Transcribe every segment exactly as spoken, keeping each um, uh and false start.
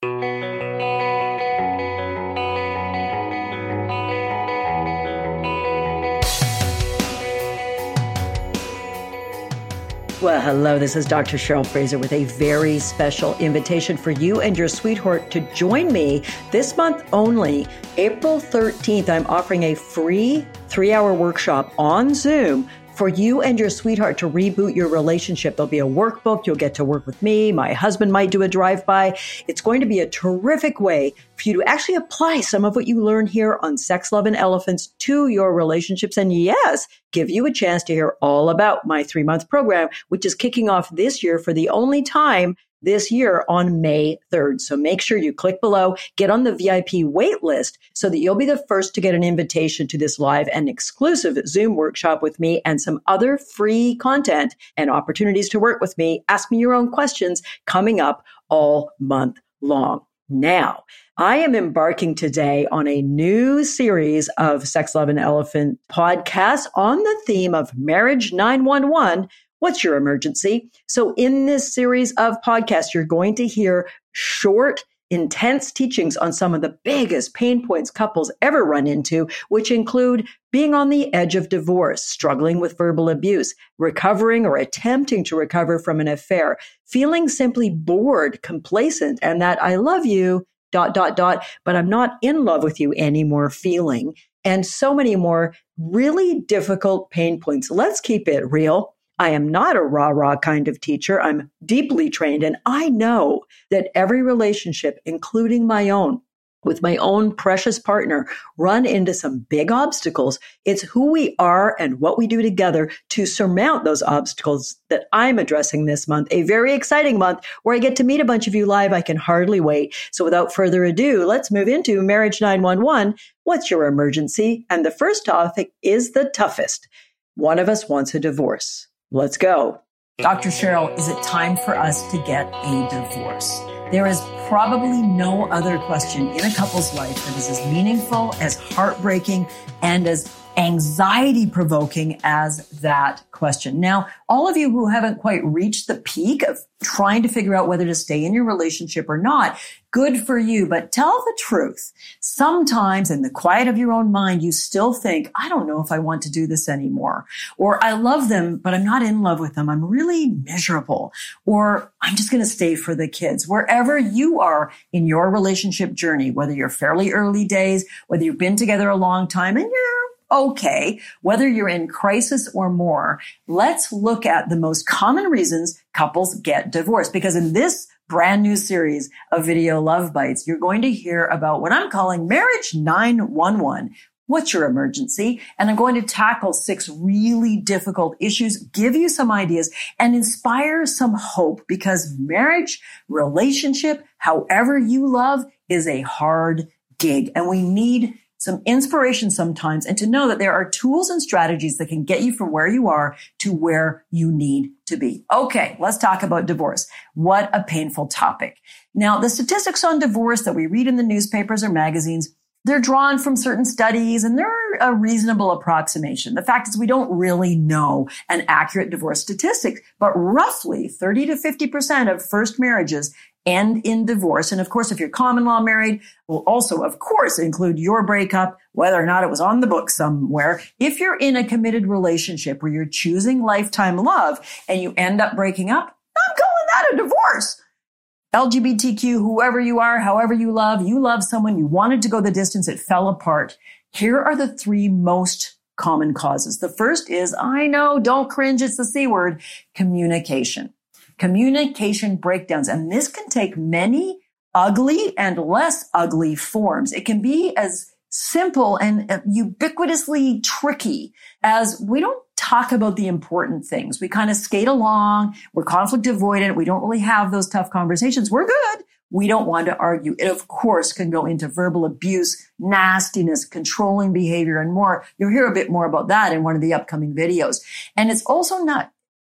Well, hello, this is Doctor Cheryl Fraser with a very special invitation for you and your sweetheart to join me this month only. April thirteenth, I'm offering a free three-hour workshop on Zoom for you and your sweetheart to reboot your relationship. There'll be a workbook. You'll get to work with me. My husband might do a drive-by. It's going to be a terrific way for you to actually apply some of what you learn here on Sex, Love, and Elephants to your relationships. And yes, give you a chance to hear all about my three-month program, which is kicking off this year for the only time this year on May third. So make sure you click below, get on the V I P wait list so that you'll be the first to get an invitation to this live and exclusive Zoom workshop with me and some other free content and opportunities to work with me. Ask me your own questions coming up all month long. Now, I am embarking today on a new series of Sex, Love, and Elephant podcasts on the theme of Marriage nine one one. What's your emergency? So in this series of podcasts, you're going to hear short, intense teachings on some of the biggest pain points couples ever run into, which include being on the edge of divorce, struggling with verbal abuse, recovering or attempting to recover from an affair, feeling simply bored, complacent, and that I love you, dot, dot, dot, but I'm not in love with you anymore feeling, and so many more really difficult pain points. Let's keep it real. I am not a rah-rah kind of teacher. I'm deeply trained, and I know that every relationship, including my own, with my own precious partner, run into some big obstacles. It's who we are and what we do together to surmount those obstacles that I'm addressing this month, a very exciting month where I get to meet a bunch of you live. I can hardly wait. So without further ado, let's move into Marriage nine one one. What's your emergency? And the first topic is the toughest. One of us wants a divorce. Let's go. Doctor Cheryl, is it time for us to get a divorce? There is probably no other question in a couple's life that is as meaningful, as heartbreaking, and as anxiety-provoking as that question. Now, all of you who haven't quite reached the peak of trying to figure out whether to stay in your relationship or not, good for you, but tell the truth. Sometimes in the quiet of your own mind, you still think, I don't know if I want to do this anymore. Or I love them, but I'm not in love with them. I'm really miserable. Or I'm just going to stay for the kids. Wherever you are in your relationship journey, whether you're fairly early days, whether you've been together a long time and you're okay, whether you're in crisis or more, let's look at the most common reasons couples get divorced. Because in this brand new series of video Love Bites, you're going to hear about what I'm calling Marriage nine one one. What's your emergency? And I'm going to tackle six really difficult issues, give you some ideas, and inspire some hope, because marriage, relationship, however you love, is a hard gig. And we need some inspiration sometimes, and to know that there are tools and strategies that can get you from where you are to where you need to be. Okay, let's talk about divorce. What a painful topic. Now, the statistics on divorce that we read in the newspapers or magazines, they're drawn from certain studies, and they're a reasonable approximation. The fact is we don't really know an accurate divorce statistic, but roughly thirty to fifty percent of first marriages end in divorce. And of course, if you're common law married, will also, of course, include your breakup, whether or not it was on the book somewhere. If you're in a committed relationship where you're choosing lifetime love and you end up breaking up, I'm calling that a divorce. L G B T Q, whoever you are, however you love, you love someone, you wanted to go the distance, it fell apart. Here are the three most common causes. The first is, I know, don't cringe, it's the C word, communication. Communication breakdowns. And this can take many ugly and less ugly forms. It can be as simple and ubiquitously tricky as we don't talk about the important things. We kind of skate along. We're conflict avoidant. We don't really have those tough conversations. We're good. We don't want to argue. It, of course, can go into verbal abuse, nastiness, controlling behavior, and more. You'll hear a bit more about that in one of the upcoming videos. And it's also not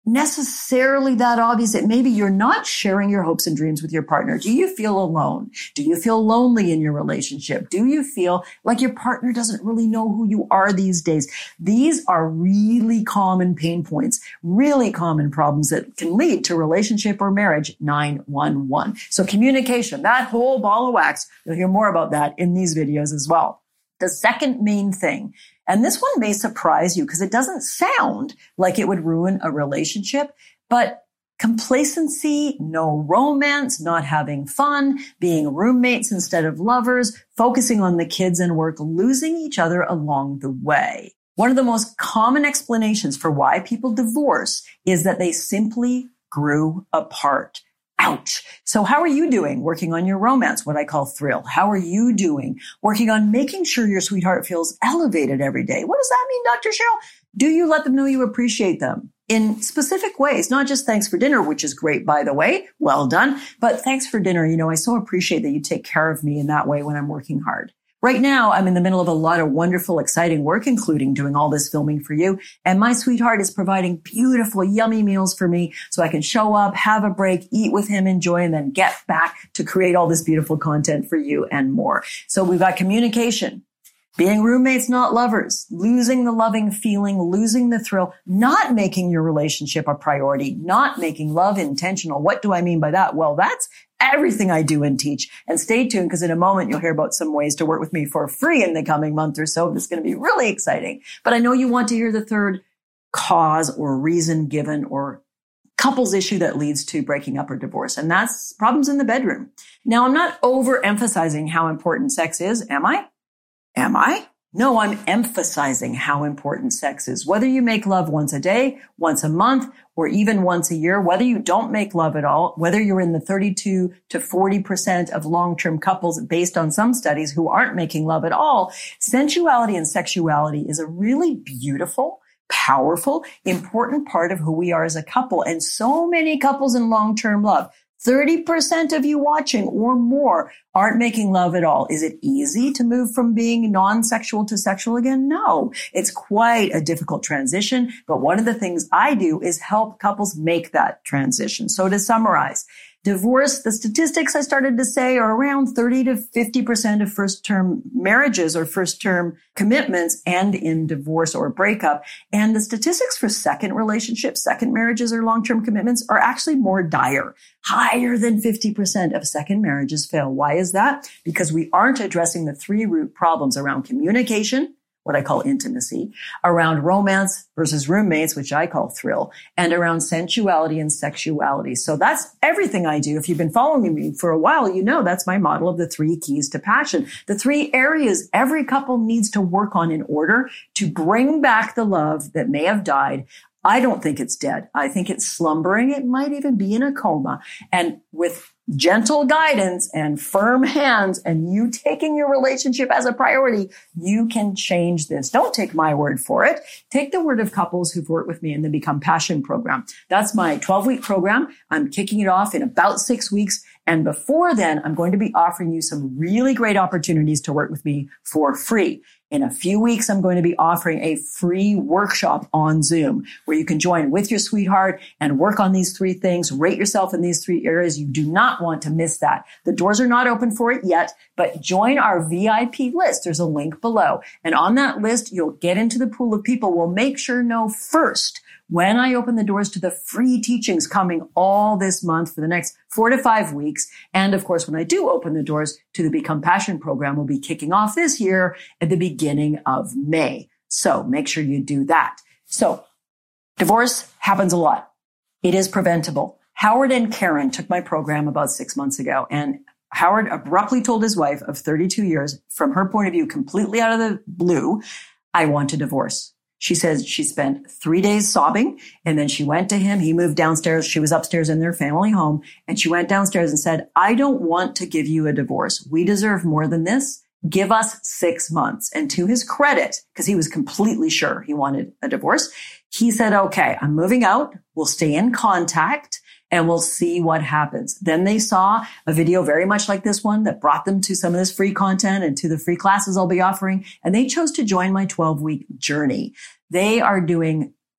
necessarily that obvious that maybe you're not sharing your hopes and dreams with your partner. Do you feel alone? Do you feel lonely in your relationship? Do you feel like your partner doesn't really know who you are these days? These are really common pain points, really common problems that can lead to relationship or marriage nine one one. So communication, that whole ball of wax, you'll hear more about that in these videos as well. The second main thing, and this one may surprise you because it doesn't sound like it would ruin a relationship, but complacency, no romance, not having fun, being roommates instead of lovers, focusing on the kids and work, losing each other along the way. One of the most common explanations for why people divorce is that they simply grew apart. Ouch. So how are you doing working on your romance, what I call thrill? How are you doing working on making sure your sweetheart feels elevated every day? What does that mean, Doctor Cheryl? Do you let them know you appreciate them in specific ways? Not just thanks for dinner, which is great, by the way. Well done. But thanks for dinner. You know, I so appreciate that you take care of me in that way when I'm working hard. Right now, I'm in the middle of a lot of wonderful, exciting work, including doing all this filming for you. And my sweetheart is providing beautiful, yummy meals for me so I can show up, have a break, eat with him, enjoy, and then get back to create all this beautiful content for you and more. So we've got communication, being roommates, not lovers, losing the loving feeling, losing the thrill, not making your relationship a priority, not making love intentional. What do I mean by that? Well, that's everything I do and teach. And stay tuned because in a moment you'll hear about some ways to work with me for free in the coming month or so. This is going to be really exciting. But I know you want to hear the third cause or reason given or couples issue that leads to breaking up or divorce. And that's problems in the bedroom. Now, I'm not overemphasizing how important sex is, am I? Am I? No, I'm emphasizing how important sex is. Whether you make love once a day, once a month, or even once a year, whether you don't make love at all, whether you're in the thirty-two to forty percent of long-term couples based on some studies who aren't making love at all, sensuality and sexuality is a really beautiful, powerful, important part of who we are as a couple. And so many couples in long-term love, thirty percent of you watching or more aren't making love at all. Is it easy to move from being non-sexual to sexual again? No, it's quite a difficult transition. But one of the things I do is help couples make that transition. So to summarize, divorce, the statistics I started to say are around thirty to fifty percent of first-term marriages or first-term commitments end in divorce or breakup. And the statistics for second relationships, second marriages or long-term commitments are actually more dire. Higher than fifty percent of second marriages fail. Why is that? Because we aren't addressing the three root problems around communication, what I call intimacy, around romance versus roommates, which I call thrill, and around sensuality and sexuality. So that's everything I do. If you've been following me for a while, you know that's my model of the three keys to passion. The three areas every couple needs to work on in order to bring back the love that may have died. I don't think it's dead. I think it's slumbering. It might even be in a coma. And with gentle guidance and firm hands and you taking your relationship as a priority, you can change this. Don't take my word for it. Take the word of couples who've worked with me in the Become Passion program. That's my twelve-week program. I'm kicking it off in about six weeks. And before then, I'm going to be offering you some really great opportunities to work with me for free. In a few weeks, I'm going to be offering a free workshop on Zoom where you can join with your sweetheart and work on these three things, rate yourself in these three areas. You do not want to miss that. The doors are not open for it yet, but join our V I P list. There's a link below. And on that list, you'll get into the pool of people we'll make sure know first when I open the doors to the free teachings coming all this month for the next four to five weeks. And of course, when I do open the doors to the Become Passion program, we'll be kicking off this year at the beginning of May. So make sure you do that. So divorce happens a lot. It is preventable. Howard and Karen took my program about six months ago, and Howard abruptly told his wife of thirty-two years, from her point of view, completely out of the blue, I want a divorce. She says she spent three days sobbing, and then she went to him. He moved downstairs. She was upstairs in their family home, and she went downstairs and said, I don't want to give you a divorce. We deserve more than this. Give us six months. And to his credit, because he was completely sure he wanted a divorce, he said, okay, I'm moving out. We'll stay in contact and we'll see what happens. Then they saw a video very much like this one that brought them to some of this free content and to the free classes I'll be offering. And they chose to join my twelve-week journey. They are doing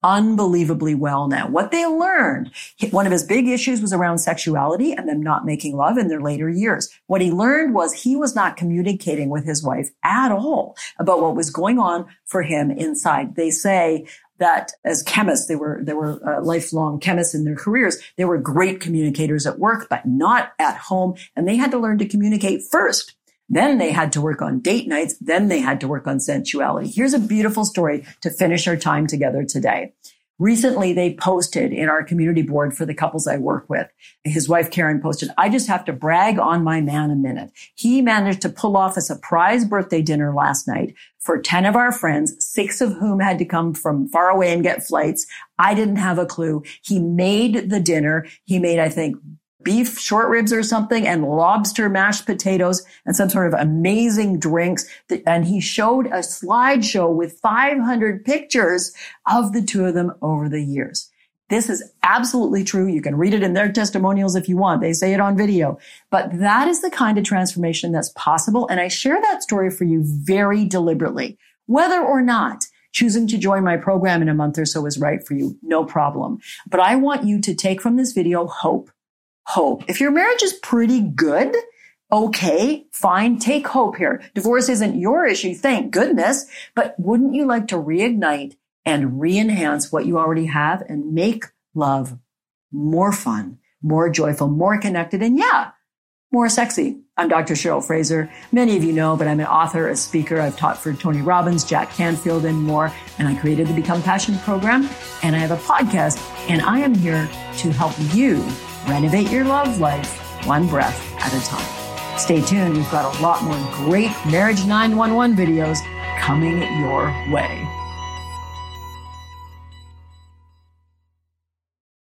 unbelievably well now. What they learned, one of his big issues was around sexuality and them not making love in their later years. What he learned was he was not communicating with his wife at all about what was going on for him inside. They say that as chemists, they were, they were uh, lifelong chemists in their careers. They were great communicators at work, but not at home. And they had to learn to communicate first. Then they had to work on date nights. Then they had to work on sensuality. Here's a beautiful story to finish our time together today. Recently, they posted in our community board for the couples I work with. His wife, Karen, posted, I just have to brag on my man a minute. He managed to pull off a surprise birthday dinner last night for ten of our friends, six of whom had to come from far away and get flights. I didn't have a clue. He made the dinner. He made, I think, beef short ribs or something and lobster mashed potatoes and some sort of amazing drinks. And he showed a slideshow with five hundred pictures of the two of them over the years. This is absolutely true. You can read it in their testimonials if you want. They say it on video. But that is the kind of transformation that's possible. And I share that story for you very deliberately. Whether or not choosing to join my program in a month or so is right for you, no problem. But I want you to take from this video hope. Hope. If your marriage is pretty good, okay, fine, take hope here. Divorce isn't your issue, thank goodness. But wouldn't you like to reignite and re-enhance what you already have and make love more fun, more joyful, more connected, and yeah, more sexy? I'm Doctor Cheryl Fraser. Many of you know, but I'm an author, a speaker. I've taught for Tony Robbins, Jack Canfield, and more. And I created the Become Passionate program. And I have a podcast. And I am here to help you renovate your love life one breath at a time. Stay tuned. We've got a lot more great Marriage nine one one videos coming your way.